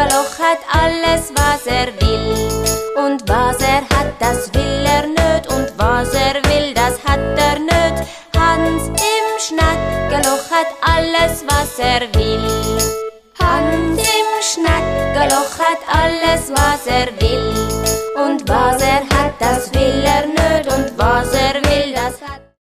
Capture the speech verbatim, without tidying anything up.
Schnackerloch hat alles, was er will. Und was er hat, das will er nöt. Und was er will, das hat er nöt. Hans im Schnackerloch hat alles, was er will. Hans im Schnackerloch hat alles, was er will. Und was er hat, das will er nöt. Und was er